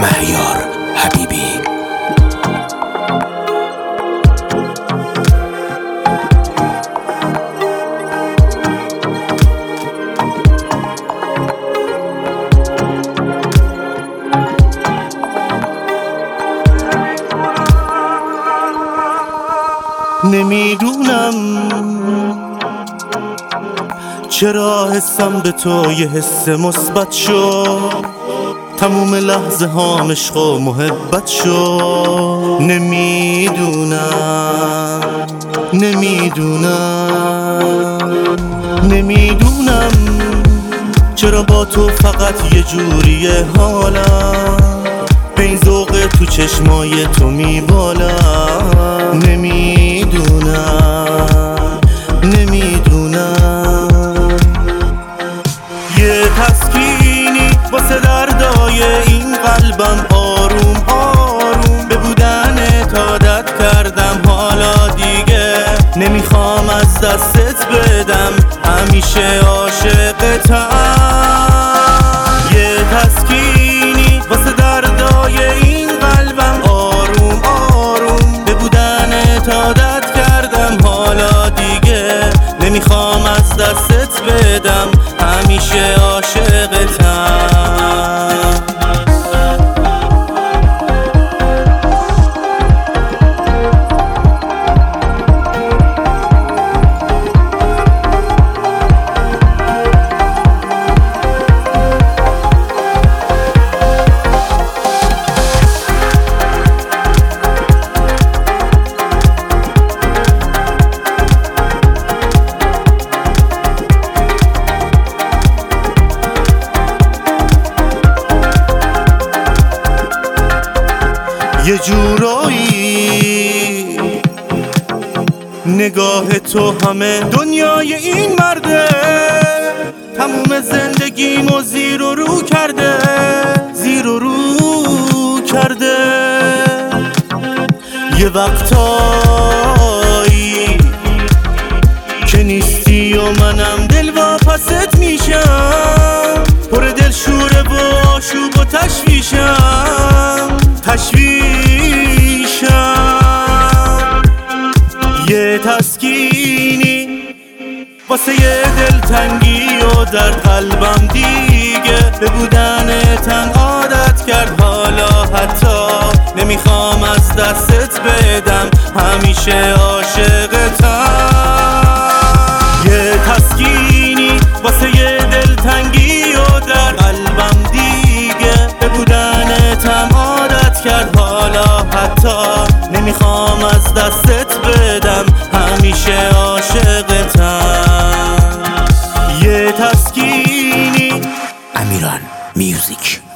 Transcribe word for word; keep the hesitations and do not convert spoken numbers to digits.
مهیار حبیبی. نمیدونم چرا حسم به تو یه حس مثبت شد، تموم لحظه هام عشق و محبت شد. نمیدونم نمیدونم نمیدونم چرا با تو فقط یه جوریه حالم، به این ذوق تو چشمای تو میبالم. نمیدونم نمیدونم یه تسکینی واسه دردای این قلبم، آروم آروم به بودنت عادت کردم، حالا دیگه نمیخوام از دستت بدم، همیشه عاشقتم. یه تسکینی واسه دردای این قلبم، آروم آروم به بودنت عادت کردم، حالا دیگه نمیخوام از دستت بدم، همیشه عاشقتم. یه جورایی نگاه تو همه دنیای این مرده، تموم زندگیمو زیر و رو کرده، زیر و رو کرده. یه وقتایی که نیستی و منم دل واپست میشم، پر دل شوره و آشوب و تشویشم تشویشم. یه تسکینی واسه یه دلتنگی و در قلبم دیگه به بودنتم عادت کرد، حالا حتی نمیخوام از دستت بدم، همیشه عاشقتم. یه تسکینی واسه یه دلتنگی و در قلبم دیگه به بودنتم عادت کرد، حالا حتی نمیخوام از دستت بدم، همیشه عاشقتم. یه تسکینی. امیران میوزیک.